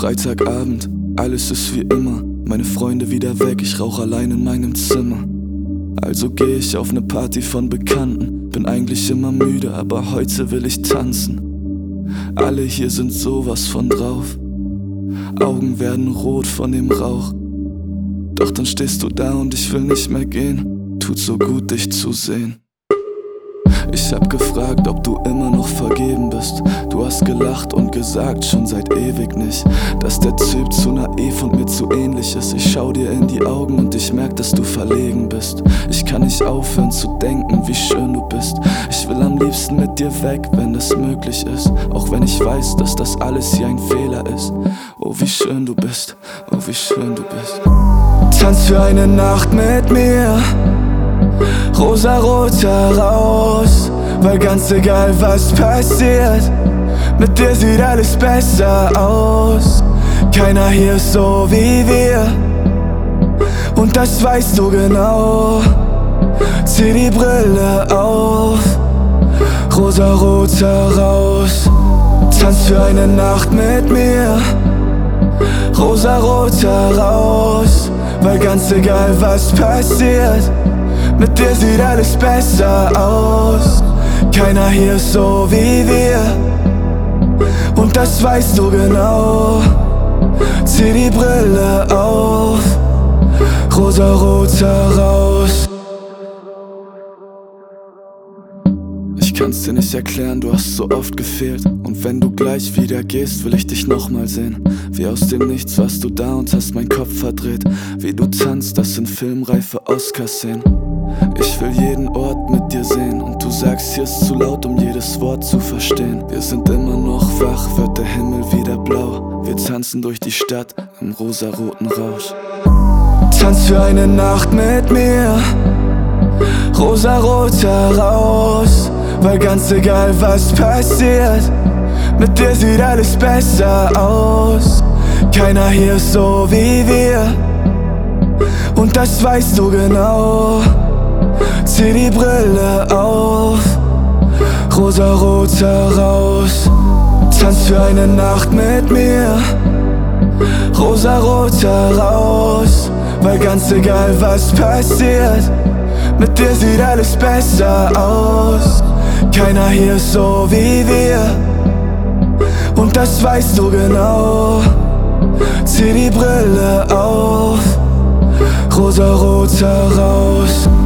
Freitagabend, alles ist wie immer. Meine Freunde wieder weg, ich rauch allein in meinem Zimmer. Also geh ich auf ne Party von Bekannten. Bin eigentlich immer müde, aber heute will ich tanzen. Alle hier sind sowas von drauf. Augen werden rot von dem Rauch. Doch dann stehst du da und ich will nicht mehr gehen. Tut so gut, dich zu sehen. Ich hab gefragt, ob du immer noch vergeben bist. Du hast gelacht und gesagt, schon seit ewig nicht, dass der Typ zu naiv und mir zu ähnlich ist. Ich schau dir in die Augen und ich merk, dass du verlegen bist. Ich kann nicht aufhören zu denken, wie schön du bist. Ich will am liebsten mit dir weg, wenn das möglich ist. Auch wenn ich weiß, dass das alles hier ein Fehler ist. Oh, wie schön du bist, oh, wie schön du bist. Tanz für eine Nacht mit mir, rosarot heraus, weil ganz egal was passiert, mit dir sieht alles besser aus. Keiner hier ist so wie wir, und das weißt du genau. Zieh die Brille auf, rosarot heraus. Tanz für eine Nacht mit mir, rosarot heraus, weil ganz egal was passiert, mit dir sieht alles besser aus. Keiner hier ist so wie wir, und das weißt du genau. Zieh die Brille auf, rosarot heraus. Ich kann's dir nicht erklären, du hast so oft gefehlt. Und wenn du gleich wieder gehst, will ich dich nochmal sehen. Wie aus dem Nichts warst du da und hast meinen Kopf verdreht. Wie du tanzt, das sind filmreife Oscar-Szenen. Ich will jeden Ort mit dir sehen, und du sagst, hier ist zu laut, um jedes Wort zu verstehen. Wir sind immer noch wach, wird der Himmel wieder blau. Wir tanzen durch die Stadt im rosaroten Rausch. Tanz für eine Nacht mit mir, rosarot heraus, weil ganz egal was passiert, mit dir sieht alles besser aus. Keiner hier ist so wie wir, und das weißt du genau. Zieh die Brille auf, rosarot heraus. Tanz für eine Nacht mit mir, rosarot heraus, weil ganz egal was passiert, mit dir sieht alles besser aus. Keiner hier ist so wie wir, und das weißt du genau. Zieh die Brille auf, rosarot heraus.